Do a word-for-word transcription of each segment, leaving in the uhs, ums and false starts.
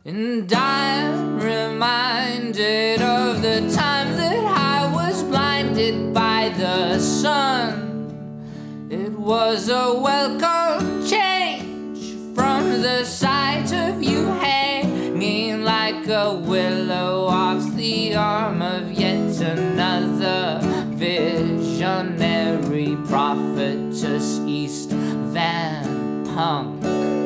And I'm reminded of the time that I was blinded by the sun. It was a welcome change from the sight of you hanging like a willow off the arm of yet another visionary prophetess, East Van Punk.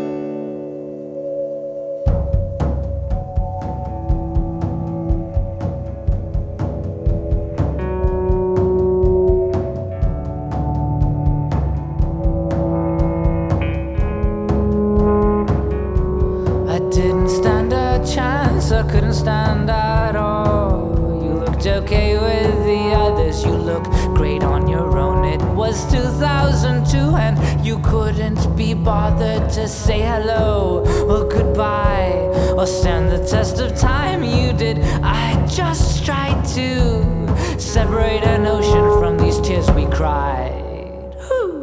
Didn't stand a chance, I couldn't stand at all. You looked okay with the others, you look great on your own. It was two thousand two and you couldn't be bothered to say hello or goodbye or stand the test of time. You did, I just tried to separate an ocean from these tears we cried. Whew.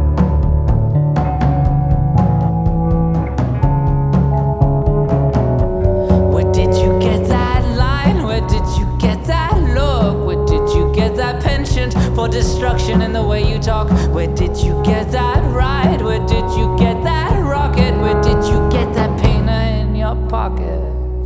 For destruction in the way you talk. Where did you get that ride? Where did you get that rocket? Where did you get that painter in your pocket?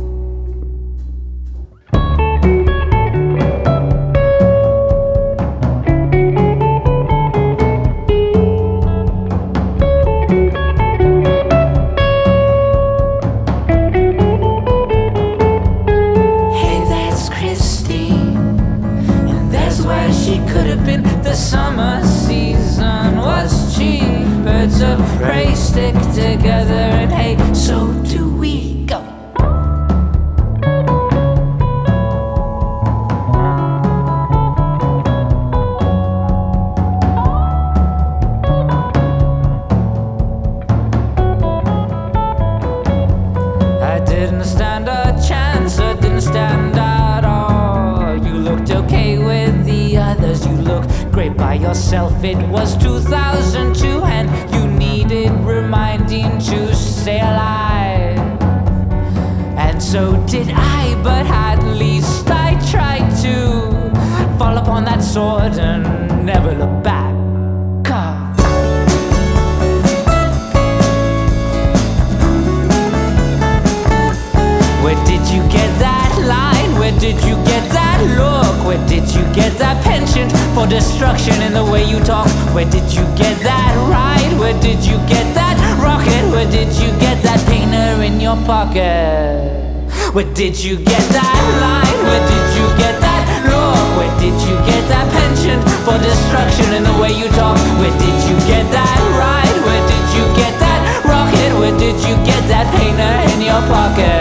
She could have been. The summer season was cheap. Birds of prey stick together, and hey, so do we. Go. I didn't stand a chance, I didn't stand at all. You looked okay with the others, you look great by yourself. It was two thousand two and you needed reminding to stay alive. And so did I, but at least I tried to fall upon that sword and never look back. Where did you get that line? Where did you get that look? Where did you get that penchant for destruction in the way you talk? Where did you get that ride? Where did you get that rocket? Where did you get that painter in your pocket? Where did you get that line? Where did you get that look? Where did you get that penchant for destruction in the way you talk? Where did you get that ride? Where did you get that rocket? Where did you get that painter in your pocket?